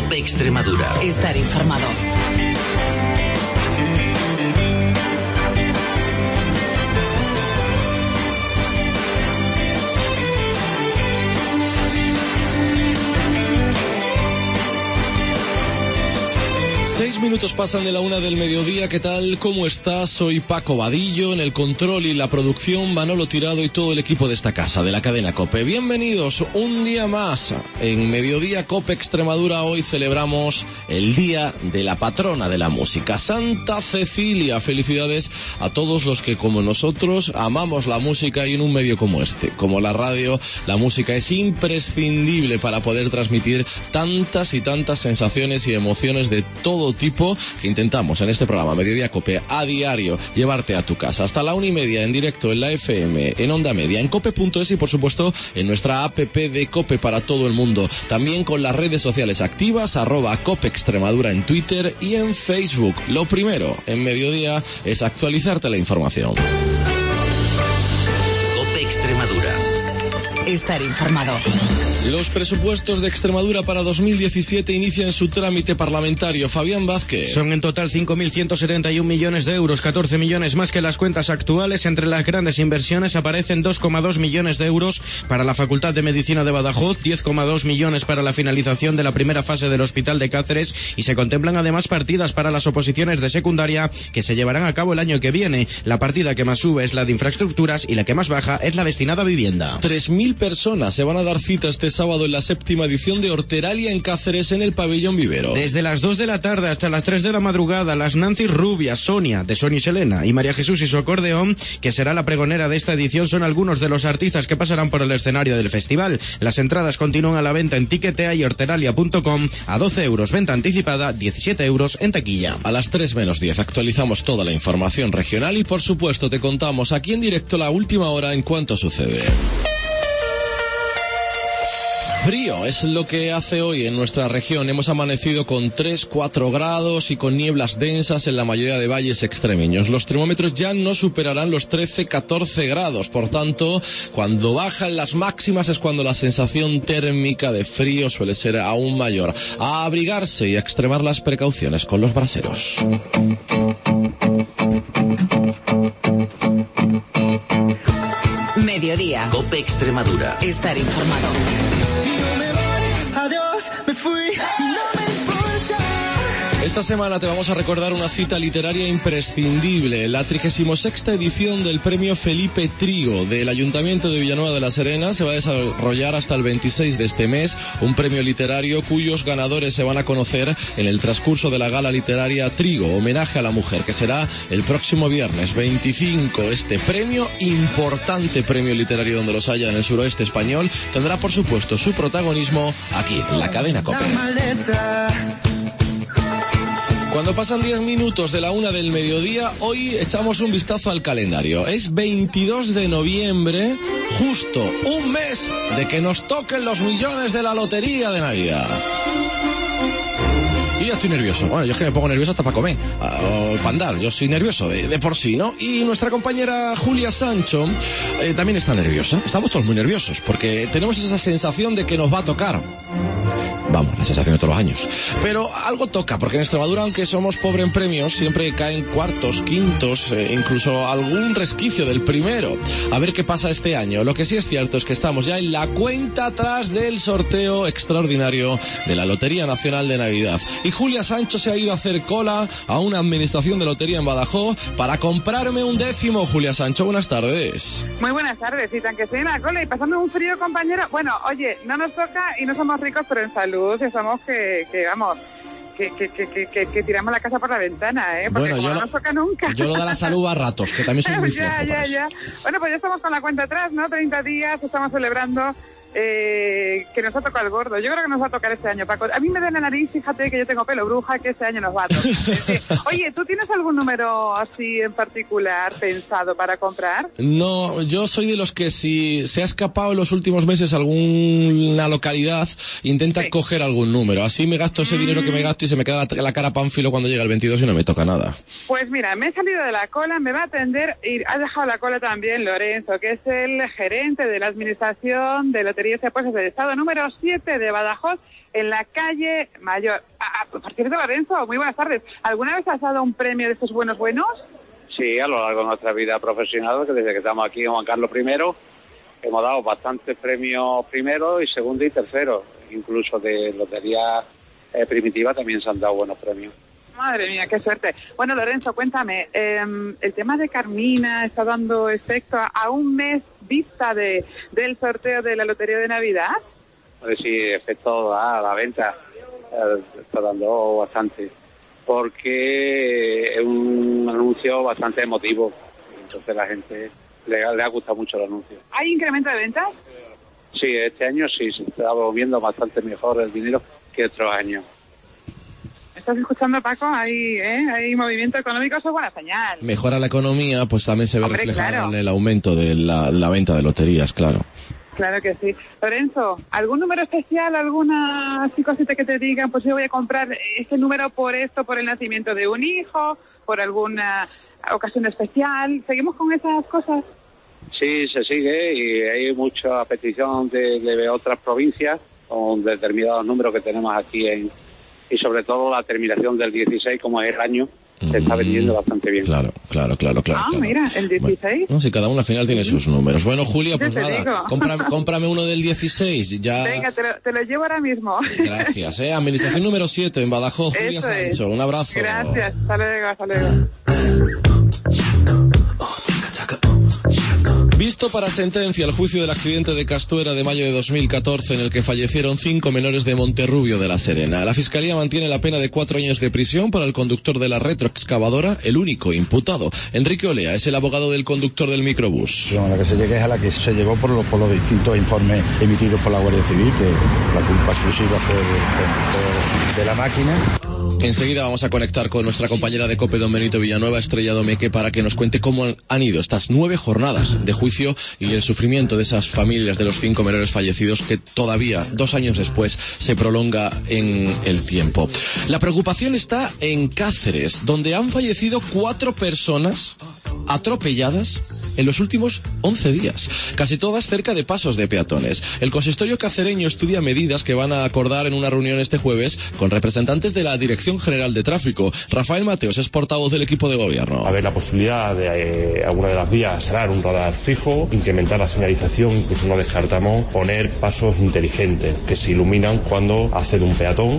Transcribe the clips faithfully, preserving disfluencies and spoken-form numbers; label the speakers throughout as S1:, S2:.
S1: COPE Extremadura.
S2: Estar informado.
S3: Seis minutos pasan de la una del mediodía. ¿Qué tal? ¿Cómo estás? Soy Paco Vadillo, en el control y la producción Manolo Tirado y todo el equipo de esta casa, de la cadena COPE. Bienvenidos un día más en Mediodía COPE Extremadura. Hoy celebramos el Día de la Patrona de la Música, Santa Cecilia. Felicidades a todos los que, como nosotros, amamos la música, y en un medio como este, como la radio, la música es imprescindible para poder transmitir tantas y tantas sensaciones y emociones de todo tipo que intentamos en este programa Mediodía COPE a diario llevarte a tu casa. Hasta la una y media en directo en la F M, en Onda Media, en cope punto es y por supuesto en nuestra app de COPE para todo el mundo. También con las redes sociales activas, arroba COPE Extremadura en Twitter y en Facebook. Lo primero en Mediodía es actualizarte la información.
S1: COPE Extremadura.
S2: Estar informado.
S3: Los presupuestos de Extremadura para dos mil diecisiete inician su trámite parlamentario. Fabián Vázquez.
S4: Son en total cinco mil ciento setenta y un millones de euros, catorce millones más que las cuentas actuales. Entre las grandes inversiones aparecen dos coma dos millones de euros para la Facultad de Medicina de Badajoz, diez coma dos millones para la finalización de la primera fase del Hospital de Cáceres, y se contemplan además partidas para las oposiciones de secundaria que se llevarán a cabo el año que viene. La partida que más sube es la de infraestructuras y la que más baja es la destinada a vivienda.
S3: Tres mil personas se van a dar cita este sábado en la séptima edición de Horteralia en Cáceres, en el Pabellón Vivero.
S4: Desde las dos de la tarde hasta las tres de la madrugada, las Nancy Rubias, Sonia, de Sonia y Selena, y María Jesús y su acordeón, que será la pregonera de esta edición, son algunos de los artistas que pasarán por el escenario del festival. Las entradas continúan a la venta en Tiquetea y horteralia punto com a doce euros, venta anticipada, diecisiete euros en taquilla.
S3: A las tres menos diez actualizamos toda la información regional y por supuesto te contamos aquí en directo la última hora en cuanto sucede. Frío es lo que hace hoy en nuestra región. Hemos amanecido con tres, cuatro grados y con nieblas densas en la mayoría de valles extremeños. Los termómetros ya no superarán los trece, catorce grados. Por tanto, cuando bajan las máximas es cuando la sensación térmica de frío suele ser aún mayor. A abrigarse y a extremar las precauciones con los braseros.
S2: Mediodía.
S1: COPE Extremadura.
S2: Estar informado.
S5: Adiós, me fui, no me importa.
S3: Esta semana te vamos a recordar una cita literaria imprescindible, la trigésima sexta edición del premio Felipe Trigo del Ayuntamiento de Villanueva de la Serena. Se va a desarrollar hasta el veintiséis de este mes, un premio literario cuyos ganadores se van a conocer en el transcurso de la gala literaria Trigo, homenaje a la mujer, que será el próximo viernes veinticinco. Este premio, importante premio literario donde los haya en el suroeste español, tendrá por supuesto su protagonismo aquí, en la cadena COPE. Cuando pasan diez minutos de la una del mediodía, hoy echamos un vistazo al calendario. Es veintidós de noviembre, justo un mes de que nos toquen los millones de la lotería de Navidad. Y ya estoy nervioso. Bueno, yo es que me pongo nervioso hasta para comer, o para andar. Yo soy nervioso de, de por sí, ¿no? Y nuestra compañera Julia Sancho eh, también está nerviosa. Estamos todos muy nerviosos porque tenemos esa sensación de que nos va a tocar. Vamos, la sensación de todos los años. Pero algo toca, porque en Extremadura, aunque somos pobre en premios, siempre caen cuartos, quintos, eh, incluso algún resquicio del primero. A ver qué pasa este año. Lo que sí es cierto es que estamos ya en la cuenta atrás del sorteo extraordinario de la Lotería Nacional de Navidad. Y Julia Sancho se ha ido a hacer cola a una administración de lotería en Badajoz para comprarme un décimo. Julia Sancho, buenas tardes.
S6: Muy buenas tardes, y tan que estoy en la cola y pasando un frío, compañero. Bueno, oye, no nos toca y no somos ricos, pero en salud estamos que, que vamos, que, que, que, que, que tiramos la casa por la ventana, ¿eh? Porque
S3: bueno, yo
S6: no
S3: lo,
S6: nos toca nunca.
S3: Yo lo de la salud a ratos, que también soy muy flojo.
S6: ya, ya, ya. Bueno, pues ya estamos con la cuenta atrás, ¿no? treinta días, estamos celebrando eh, que nos ha tocado el gordo. Yo creo que nos va a tocar este año, Paco. A mí me da la nariz, fíjate que yo tengo pelo bruja, que este año nos va a tocar. Oye, ¿tú tienes algún número así en particular pensado para comprar?
S3: No, yo soy de los que si se ha escapado en los últimos meses alguna localidad, intenta sí. coger algún número. Así me gasto ese mm. dinero que me gasto y se me queda la, la cara pánfilo cuando llega el veintidós y no me toca nada.
S6: Pues mira, me he salido de la cola, me va a atender y ha dejado la cola también Lorenzo, que es el gerente de la Administración de Loterías y Apuestas del Estado número siete de Badajoz. en la calle Mayor. Ah, por cierto, Lorenzo, muy buenas tardes. ¿Alguna vez has dado un premio de estos buenos buenos?
S7: Sí, a lo largo de nuestra vida profesional, que desde que estamos aquí en Juan Carlos primero, hemos dado bastantes premios primero y segundo y tercero. Incluso de lotería eh, primitiva también se han dado buenos premios.
S6: Madre mía, qué suerte. Bueno, Lorenzo, cuéntame, eh, el tema de Carmina está dando efecto a, a un mes vista de del sorteo de la Lotería de Navidad.
S7: A ver si efecto a la venta eh, está dando bastante, porque es un anuncio bastante emotivo, entonces la gente le, le ha gustado mucho el anuncio.
S6: ¿Hay incremento de ventas?
S7: Sí, este año sí, se está moviendo bastante mejor el dinero que otros años.
S6: ¿Estás escuchando, Paco? Hay, ¿eh? Hay movimiento económico, eso es buena señal.
S3: Mejora la economía, pues también se ve
S6: Hombre,
S3: reflejado
S6: claro.
S3: en el aumento de la, la venta de loterías, claro.
S6: Claro que sí. Lorenzo, ¿algún número especial, alguna así cosita que te digan, pues yo voy a comprar este número por esto, por el nacimiento de un hijo, por alguna ocasión especial? ¿Seguimos con esas cosas?
S7: Sí, se sigue y hay mucha petición de, de otras provincias con determinados números que tenemos aquí en... Y sobre todo la terminación del dieciséis, como es el año, se está vendiendo bastante bien.
S3: Claro, claro, claro, claro.
S6: Ah,
S3: claro.
S6: mira, el dieciséis.
S3: Bueno, no, si cada uno al final tiene sus números. Bueno, Julia, pues
S6: Yo te
S3: nada,
S6: digo.
S3: cómprame, cómprame uno del dieciséis. Ya...
S6: Venga, te lo, te lo llevo ahora mismo.
S3: Gracias, ¿eh? Administración número siete en Badajoz, Julia
S6: Eso
S3: Sancho.
S6: es.
S3: Un abrazo.
S6: Gracias, hasta luego, hasta luego.
S3: Visto para sentencia el juicio del accidente de Castuera de mayo de dos mil catorce en el que fallecieron cinco menores de Monterrubio de la Serena. La Fiscalía mantiene la pena de cuatro años de prisión para el conductor de la retroexcavadora, el único imputado. Enrique Olea es el abogado del conductor del microbús.
S8: A la que se llegue es a la que se llegó por, lo, por los distintos informes emitidos por la Guardia Civil, que la culpa exclusiva fue del conductor de la máquina.
S3: Enseguida vamos a conectar con nuestra compañera de COPE, don Benito Villanueva, Estrella Domeque, para que nos cuente cómo han ido estas nueve jornadas de juicio y el sufrimiento de esas familias de los cinco menores fallecidos que todavía, dos años después, se prolonga en el tiempo. La preocupación está en Cáceres, donde han fallecido cuatro personas atropelladas en los últimos once días, casi todas cerca de pasos de peatones. El consistorio cacereño estudia medidas que van a acordar en una reunión este jueves con representantes de la Dirección General de Tráfico. Rafael Mateos es portavoz del equipo de gobierno.
S9: A ver la posibilidad de eh, alguna de las vías será un radar fijo, incrementar la señalización, incluso no descartamos poner pasos inteligentes que se iluminan cuando hace de un peatón.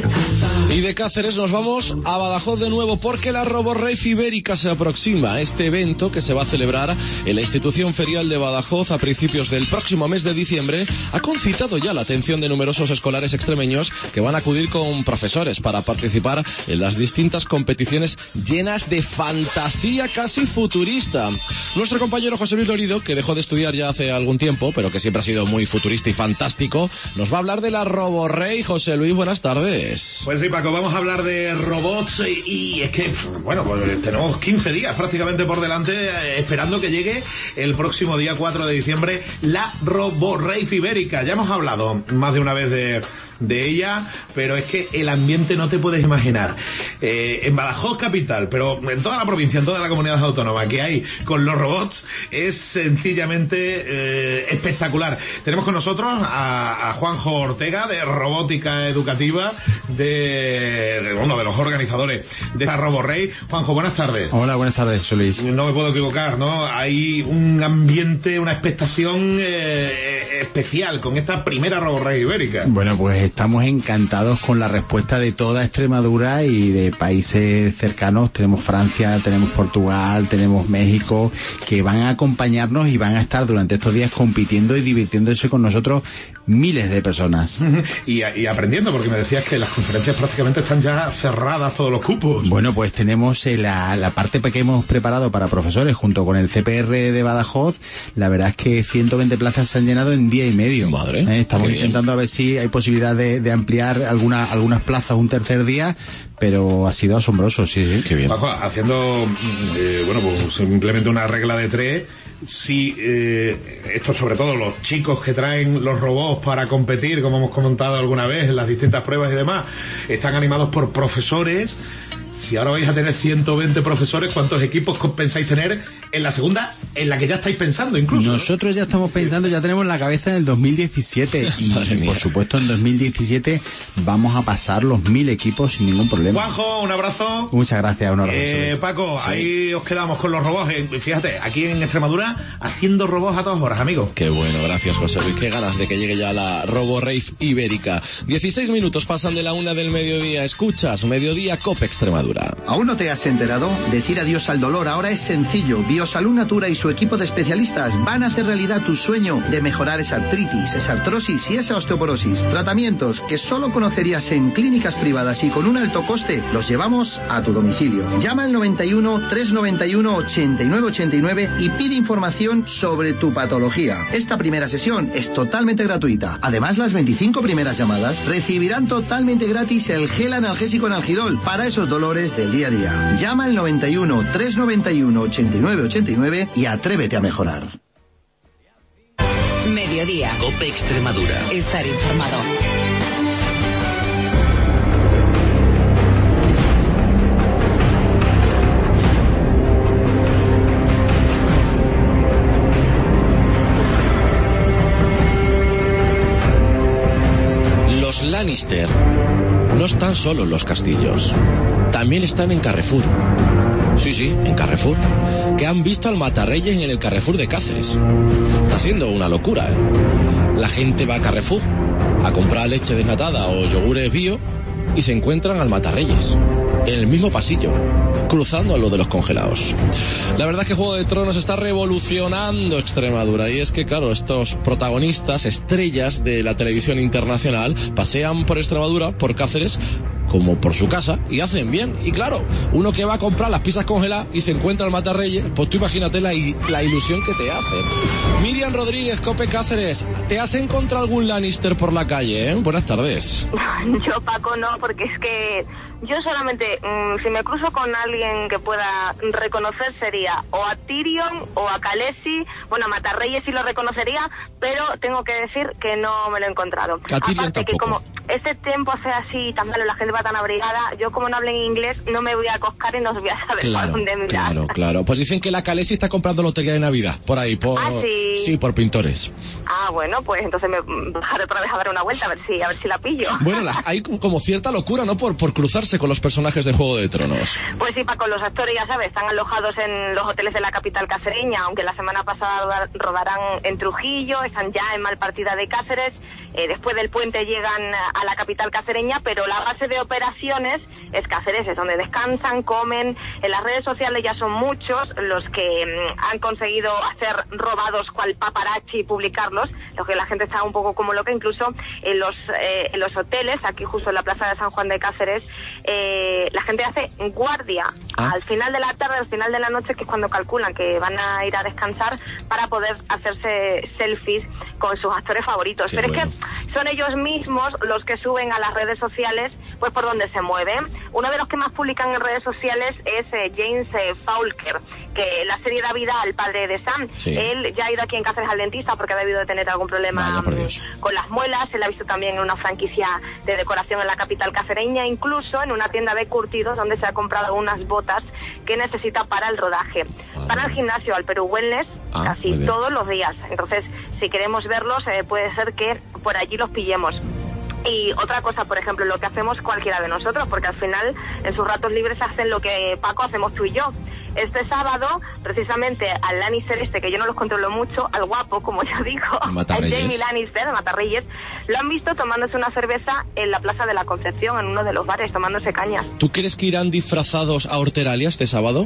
S3: Y de Cáceres nos vamos a Badajoz de nuevo porque la RoboRave Ibérica se aproxima. Este evento que se va a celebrar en la institución ferial de Badajoz a principios del próximo mes de diciembre ha concitado ya la atención de numerosos escolares extremeños que van a acudir con profesores para participar en las distintas competiciones llenas de fantasía casi futurista. Nuestro compañero José Luis Lorido, que dejó de estudiar ya hace algún tiempo, pero que siempre ha sido muy futurista y fantástico, nos va a hablar de la RoboRave. José Luis, buenas tardes.
S10: Pues sí, Paco, vamos a hablar de robots y, y es que, bueno, pues tenemos quince días prácticamente por delante eh, esperando que llegue el próximo día cuatro de diciembre la RoboRave Ibérica. Ya hemos hablado más de una vez de... de ella, pero es que el ambiente no te puedes imaginar. Eh, en Badajoz capital, pero en toda la provincia, en toda la comunidad autónoma que hay con los robots, es sencillamente eh, espectacular. Tenemos con nosotros a, a Juanjo Ortega, de Robótica Educativa, de, de uno de los organizadores de esta RoboRave. Juanjo, buenas tardes.
S8: Hola, buenas tardes, soy Luis.
S10: No me puedo equivocar, ¿no? Hay un ambiente, una expectación eh, especial con esta primera RoboRave Ibérica.
S8: Bueno, pues estamos encantados con la respuesta de toda Extremadura y de países cercanos. Tenemos Francia, tenemos Portugal, tenemos México, que van a acompañarnos y van a estar durante estos días compitiendo y divirtiéndose con nosotros miles de personas.
S10: Uh-huh. y, y aprendiendo, porque me decías que las conferencias prácticamente están ya cerradas, todos los cupos.
S8: Bueno, pues tenemos eh, la, la parte que hemos preparado para profesores junto con el C P R de Badajoz. La verdad es que ciento veinte plazas se han llenado en día y medio.
S3: Madre,
S8: eh, estamos
S3: qué
S8: intentando
S3: bien.
S8: a ver si hay posibilidad de, de ampliar alguna, algunas plazas un tercer día, pero ha sido asombroso, sí, sí.
S3: Qué bien.
S10: Bajo, haciendo, eh, bueno, pues simplemente una regla de tres. Si eh, esto, sobre todo los chicos que traen los robots para competir, como hemos comentado alguna vez en las distintas pruebas y demás, están animados por profesores. si ahora vais a tener ciento veinte profesores, ¿cuántos equipos pensáis tener en la segunda, en la que ya estáis pensando incluso?
S8: Nosotros ya estamos pensando, ya tenemos la cabeza en el dos mil diecisiete y, y por supuesto en dos mil diecisiete vamos a pasar los mil equipos sin ningún problema.
S10: Juanjo, un abrazo.
S8: Muchas gracias, un abrazo.
S10: Eh, Paco,
S3: Sí.
S10: ahí os quedamos con los robots. Eh, Fíjate, aquí en Extremadura haciendo robots a todas horas, amigo.
S3: Qué bueno, gracias José Luis, qué ganas de que llegue ya la Robo Rave Ibérica. dieciséis minutos pasan de la una del mediodía, escuchas Mediodía Cope Extremadura.
S11: ¿Aún no te has enterado? Decir adiós al dolor ahora es sencillo. Biosalud Natura y su equipo de especialistas van a hacer realidad tu sueño de mejorar esa artritis, esa artrosis y esa osteoporosis. Tratamientos que solo conocerías en clínicas privadas y con un alto coste, los llevamos a tu domicilio. Llama al noventa y uno, trescientos noventa y uno, ochenta y nueve ochenta y nueve y pide información sobre tu patología. Esta primera sesión es totalmente gratuita. Además, las veinticinco primeras llamadas recibirán totalmente gratis el gel analgésico Analgidol para esos dolores del día a día. Llama al noventa y uno, trescientos noventa y uno, ochenta y nueve ochenta y nueve y atrévete a mejorar.
S2: Mediodía.
S1: Cope Extremadura.
S2: Estar informado.
S3: Los Lannister no están solo en los castillos, también están en Carrefour. Sí, sí, en Carrefour. Que han visto al Matarreyes en el Carrefour de Cáceres. Está haciendo una locura, ¿eh? La gente va a Carrefour a comprar leche desnatada o yogures bio y se encuentran al Matarreyes en el mismo pasillo, cruzando a lo de los congelados. La verdad es que Juego de Tronos está revolucionando Extremadura y es que, claro, estos protagonistas, estrellas de la televisión internacional, pasean por Extremadura, por Cáceres, como por su casa, y hacen bien. Y claro, uno que va a comprar las pizzas congeladas y se encuentra al Matarreyes, pues tú imagínate la, la ilusión que te hace. Miriam Rodríguez, Cope Cáceres, ¿te has encontrado algún Lannister por la calle, eh? Buenas tardes.
S12: Yo, Paco, no, porque es que yo solamente, mmm, si me cruzo con alguien que pueda reconocer, sería o a Tyrion o a Khaleesi. Bueno, a Matarreyes sí lo reconocería, pero tengo que decir que no me lo he encontrado.
S3: A Tyrion
S12: Aparte
S3: tampoco.
S12: que como este tiempo hace así tan malo, la gente va tan abrigada, yo como no hablo en inglés no me voy a acoscar y no voy a saber
S3: Claro,
S12: por dónde mirar.
S3: claro, claro. Pues dicen que la Khaleesi está comprando lotería de Navidad, por ahí, por...
S12: ¿Ah, sí?
S3: Sí, por pintores.
S12: Ah, bueno, pues entonces me bajaré otra vez a dar una vuelta a ver si a ver si la pillo.
S3: Bueno, la, hay como cierta locura, ¿no? Por, por cruzarse con los personajes de Juego de Tronos.
S12: Pues sí, Paco, los actores, ya sabes, están alojados en los hoteles de la capital cacereña, aunque la semana pasada rodarán en Trujillo, están ya en Malpartida de Cáceres, eh, después del puente llegan a la capital cacereña, pero la base de operaciones es Cáceres, es donde descansan, comen. En las redes sociales ya son muchos los que mm, han conseguido hacer robados cual paparazzi y publicarlos, lo que la gente está un poco como loca, incluso en los, eh, en los hoteles, aquí justo en la plaza de San Juan de Cáceres, eh, la gente hace guardia
S3: Ah.
S12: al final de la tarde, al final de la noche, que es cuando calculan que van a ir a descansar para poder hacerse selfies con sus actores favoritos.
S3: Qué
S12: Pero
S3: bueno.
S12: es que son ellos mismos los que suben a las redes sociales pues por donde se mueven. Uno de los que más publican en redes sociales es eh, James eh, Falker, que la serie da vida al padre de Sam.
S3: Sí.
S12: Él ya ha ido aquí en Cáceres al dentista porque ha debido de tener algún problema
S3: Vaya, por Dios.
S12: mm, con las muelas. Él ha visto también en una franquicia de decoración en la capital cacereña, incluso en una tienda de curtidos donde se ha comprado unas botas que necesita para el rodaje.
S3: Ah,
S12: Van al
S3: muy bien.
S12: gimnasio, al Perú Wellness,
S3: Ah, muy
S12: casi
S3: bien.
S12: todos los días. Entonces, si queremos verlos, eh, puede ser que por allí los pillemos. Y otra cosa, por ejemplo, lo que hacemos cualquiera de nosotros, porque al final en sus ratos libres hacen lo que, Paco, hacemos tú y yo. Este sábado, precisamente al Lannister este, que yo no los controlo mucho, al guapo, como yo digo, al
S3: Matarreyes.
S12: Jamie Lannister, Matarreyes, lo han visto tomándose una cerveza en la Plaza de la Concepción, en uno de los bares, tomándose cañas.
S3: ¿Tú crees que irán disfrazados a Horteralia este sábado?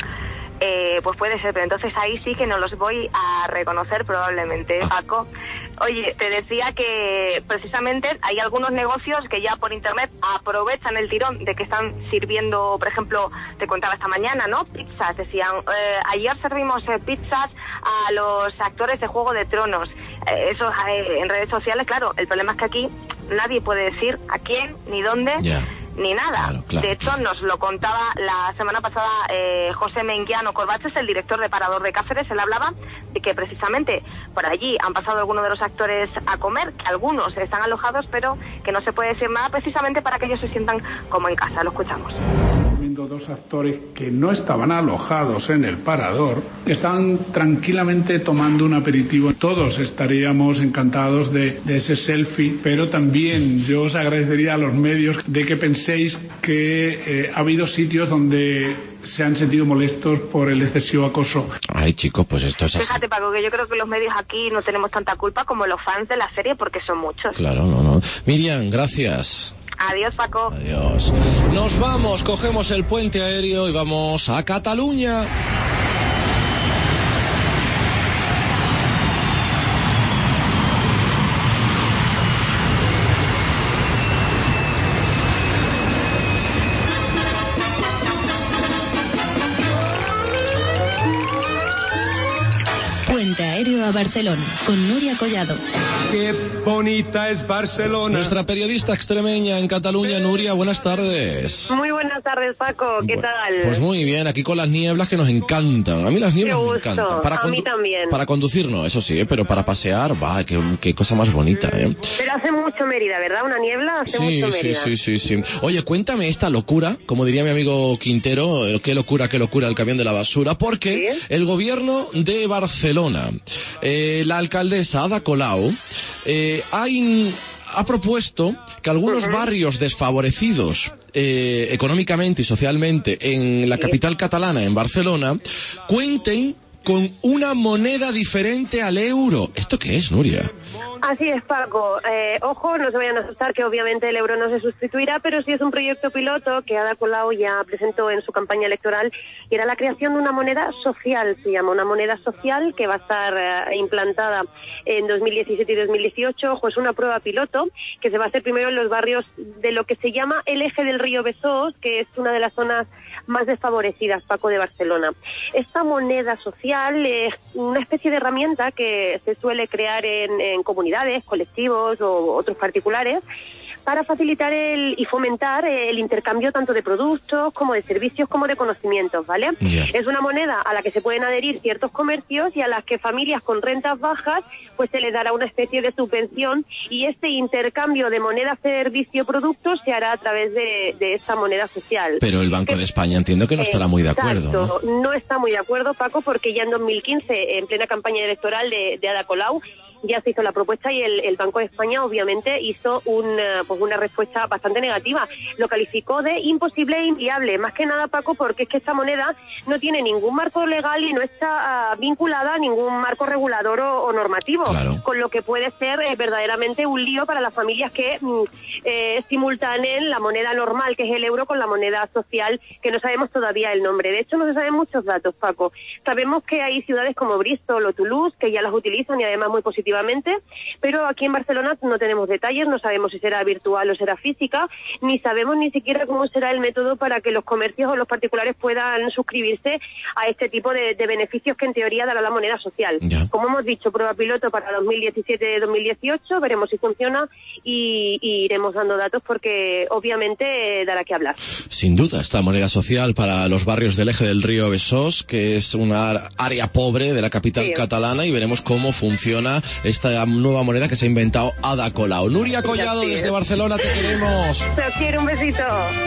S12: Eh, pues puede ser, pero entonces ahí sí que no los voy a reconocer probablemente,
S3: Ah.
S12: Paco. Oye, te decía que precisamente hay algunos negocios que ya por internet aprovechan el tirón de que están sirviendo, por ejemplo, te contaba esta mañana, ¿no? Pizzas, decían, eh, ayer servimos eh, pizzas a los actores de Juego de Tronos. Eh, eso eh, en redes sociales, claro, el problema es que aquí nadie puede decir a quién, ni dónde,
S3: Ya.
S12: ni nada.
S3: Claro, claro,
S12: de hecho, nos lo contaba la semana pasada eh, José Menguiano Corbaches, el director de Parador de Cáceres. Él hablaba de que precisamente por allí han pasado algunos de los actores a comer, que algunos están alojados, pero que no se puede decir nada precisamente para que ellos se sientan como en casa. Lo escuchamos.
S13: siendo dos actores que no estaban alojados en el Parador, estaban tranquilamente tomando un aperitivo. Todos estaríamos encantados de, de ese selfie, pero también yo os agradecería a los medios de que penséis que eh, ha habido sitios donde se han sentido molestos por el excesivo acoso.
S3: Ay, chicos, pues esto es así.
S12: Fíjate, Paco, que yo creo que los medios aquí no tenemos tanta culpa como los fans de la serie, porque son muchos.
S3: Claro, no, no. Miriam, gracias.
S12: Adiós, Paco.
S3: Adiós. Nos vamos, cogemos el puente aéreo y vamos a Cataluña.
S14: Puente aéreo a Barcelona, con Nuria Collado.
S15: Qué bonita es Barcelona.
S3: Nuestra periodista extremeña en Cataluña, Nuria, buenas tardes.
S12: Muy buenas tardes, Paco, ¿qué
S3: bueno,
S12: tal?
S3: Pues muy bien, aquí con las nieblas que nos encantan. A mí las nieblas
S12: Qué
S3: me
S12: gusto.
S3: encantan. Para
S12: a mí también.
S3: Para conducir no, eso sí, ¿eh? Pero para pasear, va, qué, qué cosa más bonita, ¿eh?
S12: Pero hace mucho Mérida, ¿verdad? Una niebla hace
S3: Sí,
S12: mucho
S3: sí,
S12: Mérida.
S3: sí, sí, sí. Oye, cuéntame esta locura, como diría mi amigo Quintero, eh, qué locura, qué locura el camión de la basura, porque ¿sí? El gobierno de Barcelona, eh, la alcaldesa Ada Colau, eh, ha, in, ha propuesto que algunos uh-huh. barrios desfavorecidos eh, económicamente y socialmente en la capital catalana, en Barcelona, cuenten con una moneda diferente al euro. ¿Esto qué es, Nuria?
S12: Así es, Paco. Eh, ojo, no se vayan a asustar que obviamente el euro no se sustituirá, pero sí es un proyecto piloto que Ada Colau ya presentó en su campaña electoral y era la creación de una moneda social, se llama, una moneda social que va a estar eh, implantada en dos mil diecisiete y dos mil dieciocho. Ojo, es una prueba piloto que se va a hacer primero en los barrios de lo que se llama el eje del río Besós, que es una de las zonas más desfavorecidas, Paco, de Barcelona. Esta moneda social es una especie de herramienta que se suele crear en, en comunidades, colectivos o otros particulares para facilitar el y fomentar el intercambio tanto de productos como de servicios como de conocimientos, ¿vale? Yeah. Es una moneda a la que se pueden adherir ciertos comercios y a las que familias con rentas bajas pues se les dará una especie de subvención y este intercambio de moneda, servicio, productos se hará a través de, de esta moneda social.
S3: Pero el Banco
S12: que,
S3: de España entiendo que no estará muy de acuerdo,
S12: ¿no? No está muy de acuerdo, Paco, porque ya en dos mil quince, en plena campaña electoral de, de Ada Colau, ya se hizo la propuesta y el, el Banco de España obviamente hizo un, pues una respuesta bastante negativa. Lo calificó de imposible e inviable, más que nada, Paco, porque es que esta moneda no tiene ningún marco legal y no está uh, vinculada a ningún marco regulador o, o normativo, claro. Con lo que puede ser eh, verdaderamente un lío para las familias que mm, eh, simultaneen la moneda normal, que es el euro, con la moneda social, que no sabemos todavía el nombre. De hecho, no se saben muchos datos, Paco. Sabemos que hay ciudades como Bristol o Toulouse que ya las utilizan y además muy positivamente, pero aquí en Barcelona no tenemos detalles, no sabemos si será virtual o será física, ni sabemos ni siquiera cómo será el método para que los comercios o los particulares puedan suscribirse a este tipo de, de beneficios que en teoría dará la moneda social. Ya. Como hemos dicho, prueba piloto para dos mil diecisiete dos mil dieciocho, veremos si funciona y, y iremos dando datos porque obviamente eh, dará que hablar.
S3: Sin duda, esta moneda social para los barrios del eje del río Besós, que es una área pobre de la capital sí. catalana, y veremos cómo funciona esta nueva moneda que se ha inventado Ada Colau. Nuria Collado, desde Barcelona, te queremos.
S12: Te quiero, un besito.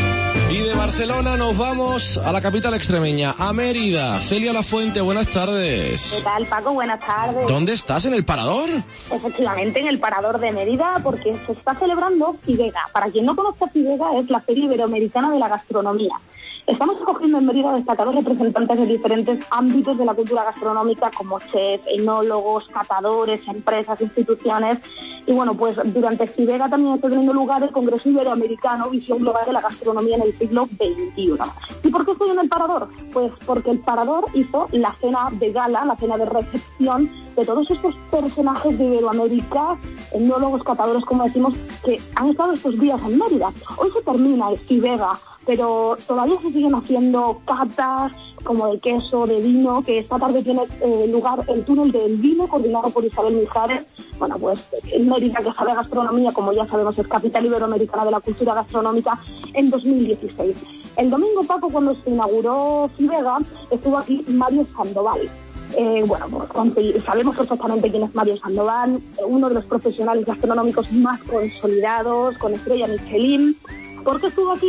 S3: Y de Barcelona nos vamos a la capital extremeña, a Mérida. Celia Lafuente, buenas tardes.
S16: ¿Qué tal, Paco? Buenas tardes.
S3: ¿Dónde estás? ¿En el Parador?
S16: Efectivamente, en el Parador de Mérida, porque se está celebrando Fibega. Para quien no conozca, Fibega es la Feria Iberoamericana de la Gastronomía. Estamos acogiendo en Mérida destacados representantes de diferentes ámbitos de la cultura gastronómica, como chefs, enólogos, catadores, empresas, instituciones. Y bueno, pues durante Fibega también está teniendo lugar el Congreso Iberoamericano Visión Global de la Gastronomía en el siglo veintiuno. ¿Y por qué estoy en el Parador? Pues porque el Parador hizo la cena de gala, la cena de recepción de todos estos personajes de Iberoamérica, enólogos, catadores, como decimos, que han estado estos días en Mérida. Hoy se termina el Fibega, pero todavía se siguen haciendo catas como de queso, de vino, que esta tarde tiene eh, lugar el túnel del vino, coordinado por Isabel Mijares. Bueno, pues en Mérida, que sabe gastronomía, como ya sabemos, es capital iberoamericana de la cultura gastronómica, en dos mil dieciséis. El domingo, Paco, cuando se inauguró Fibega, estuvo aquí Mario Sandoval. Eh, bueno, pues sabemos perfectamente quién es Mario Sandoval, uno de los profesionales gastronómicos más consolidados, con estrella Michelin. ¿Por qué estuvo aquí?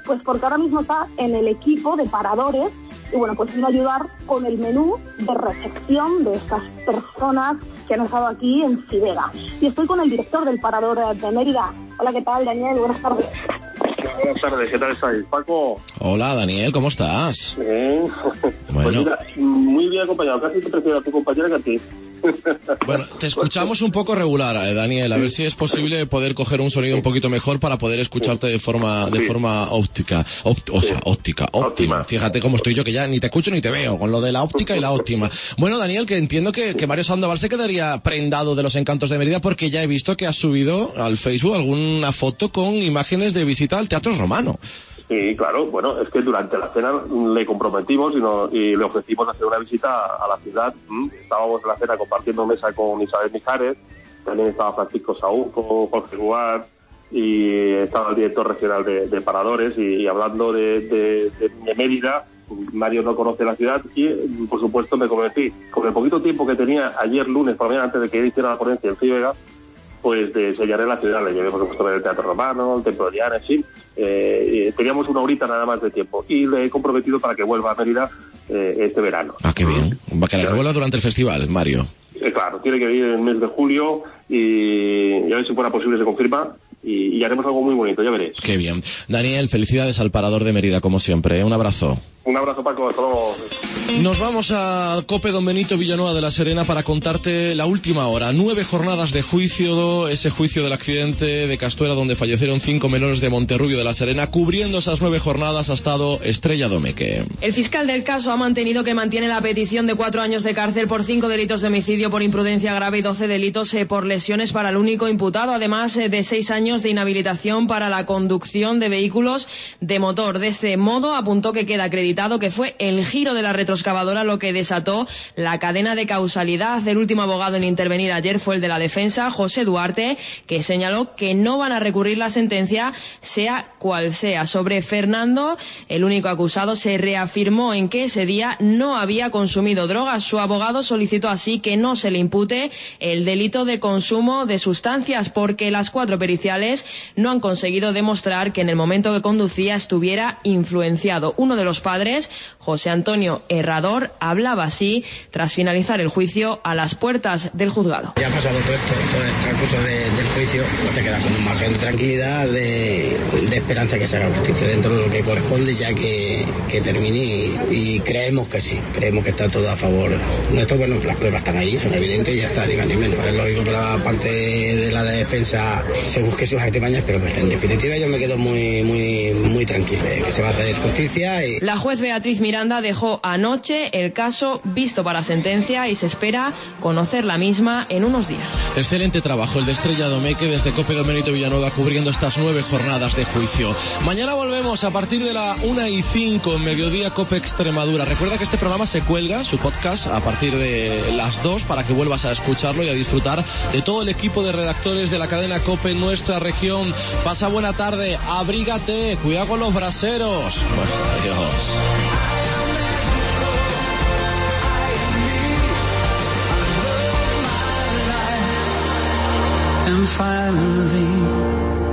S16: Pues porque ahora mismo está en el equipo de paradores y bueno, pues vino a ayudar con el menú de recepción de estas personas que han estado aquí en Fivega. Y estoy con el director del parador de Mérida. Hola, ¿qué tal, Daniel? Buenas tardes.
S17: Buenas tardes, ¿qué tal estáis, Paco?
S3: Hola, Daniel, ¿cómo estás?
S17: Bien.
S3: Bueno.
S17: Pues mira, muy bien acompañado, casi te prefiero a tu compañera que a ti.
S3: Bueno, te escuchamos un poco regular, eh, Daniel, a ver si es posible poder coger un sonido un poquito mejor para poder escucharte de forma de forma óptica, opt, o sea, óptica, óptima. Fíjate cómo estoy yo, que ya ni te escucho ni te veo, con lo de la óptica y la óptima. Bueno, Daniel, que entiendo que, que Mario Sandoval se quedaría prendado de los encantos de Mérida, porque ya he visto que has subido al Facebook alguna foto con imágenes de visita al Teatro Romano.
S17: Sí, claro, bueno, es que durante la cena le comprometimos y, no, y le ofrecimos hacer una visita a la ciudad. Estábamos en la cena compartiendo mesa con Isabel Mijares, también estaba Francisco Saúco, Jorge Guard, y estaba el director regional de, de Paradores, y, y hablando de, de, de, de Mérida. Mario no conoce la ciudad y, por supuesto, me convencí. Con el poquito tiempo que tenía ayer lunes por la mañana, antes de que él hiciera la ponencia en Fivega, pues de enseñaré la ciudad. Le llevé, por supuesto, el Teatro Romano, el Templo de Diana, en fin. Eh, teníamos una horita nada más de tiempo y le he comprometido para que vuelva a Mérida eh, este verano.
S3: Ah, qué bien. Va a quedar que vuelva durante el festival, Mario.
S17: Eh, claro, tiene que venir en el mes de julio y, y a ver si fuera posible se confirma. Y, y haremos algo muy bonito, ya veréis.
S3: Qué bien. Daniel, felicidades al Parador de Mérida, como siempre. ¿eh? Un abrazo.
S17: Un abrazo, Paco. Hasta luego.
S3: Nos vamos a Cope Don Benito Villanueva de la Serena para contarte la última hora. Nueve jornadas de juicio, ese juicio del accidente de Castuera donde fallecieron cinco menores de Monterrubio de la Serena. Cubriendo esas nueve jornadas ha estado Estrella Domeque.
S18: El fiscal del caso ha mantenido que mantiene la petición de cuatro años de cárcel por cinco delitos de homicidio por imprudencia grave y doce delitos eh, por lesiones para el único imputado, además eh, de seis años de inhabilitación para la conducción de vehículos de motor. De este modo, apuntó que queda acreditado que fue el giro de la retroexcavadora lo que desató la cadena de causalidad. El último abogado en intervenir ayer fue el de la defensa, José Duarte, que señaló que no van a recurrir la sentencia, sea cual sea. Sobre Fernando, el único acusado, se reafirmó en que ese día no había consumido drogas. Su abogado solicitó así que no se le impute el delito de consumo de sustancias, porque las cuatro periciales no han conseguido demostrar que en el momento que conducía estuviera influenciado. Uno de los padres, José Antonio Herrador, hablaba así tras finalizar el juicio a las puertas del juzgado.
S19: Ya ha pasado todo esto, todo el transcurso de, del juicio, no te quedas con un margen de tranquilidad, de, de esperanza que se haga justicia dentro de lo que corresponde, ya que, que termine, y, y creemos que sí, creemos que está todo a favor nuestro. Bueno, las pruebas están ahí, son evidentes y ya está, ni más ni menos. Es lógico que la parte de la defensa se busque sus artimañas, pero pues, en definitiva yo me quedo muy, muy, muy tranquilo, eh, que se va a hacer justicia. Y...
S18: La juez Beatriz Miranda dejó anoche el caso visto para sentencia y se espera conocer la misma en unos días.
S3: Excelente trabajo el de Estrella Domeque desde Cope Don Benito Villanueva cubriendo estas nueve jornadas de juicio. Mañana volvemos a partir de la una y cinco en Mediodía Cope Extremadura. Recuerda que este programa se cuelga, su podcast, a partir de las dos para que vuelvas a escucharlo y a disfrutar de todo el equipo de redactores de la cadena Cope en nuestra región. Pasa buena tarde, abrígate, cuidado con los braseros. Bueno, adiós.
S5: And finally